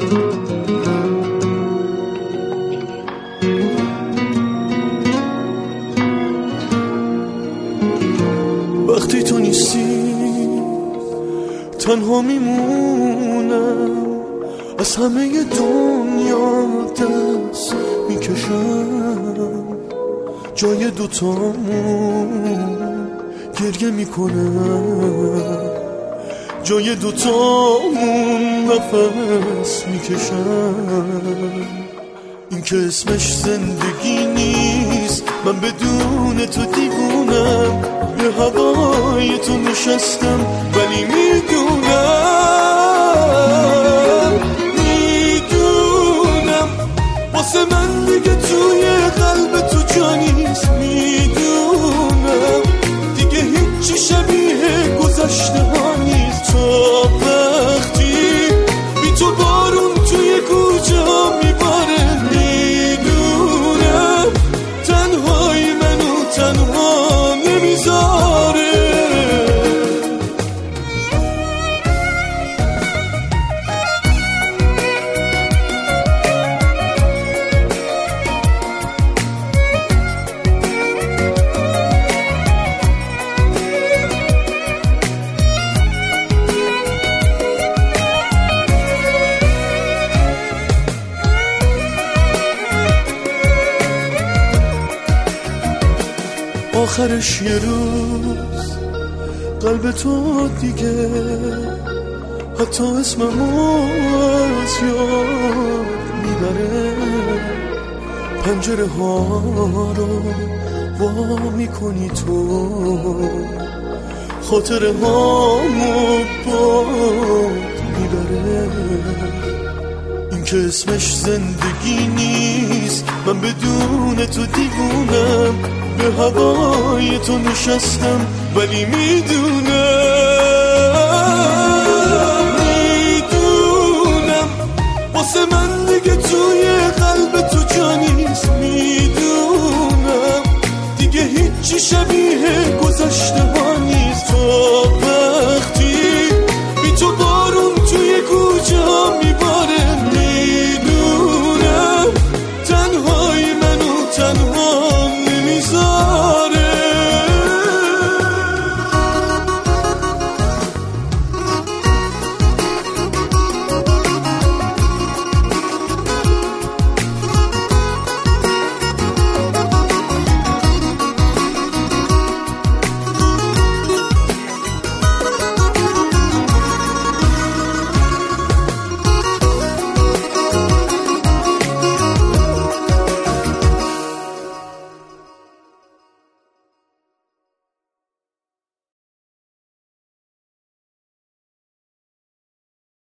وقتی تو نیستی تنها میمونم، از همه دنیا دست میکشم، جای دوتامون گریه میکنم، جای دوتامون نفس میکشم. این که اسمش زندگی نیست، من بدون تو دیوونم، به هوای تو نشستم ولی میدونم واسه من دیگه توی قلب تو جا نیست. میدونم دیگه هیچی شبیه گذشته ها نیست. تا وقتی بی تو بارون توی کوچه ها میباره، میدونم تنهایی منو تنها نمیذاره. آخرش یه روز قلب تو دیگه حتی اسممو از یاد میبره. پنجره ها رو وا میکنی تو، خاطره هامو باد میبره. این که اسمش زندگی نیست، من بدون تو دیوونم، به هوای تو نشستم ولی میدونم واسه من دیگه توی قلب تو جا نیست. میدونم دیگه هیچی شبیه گذشته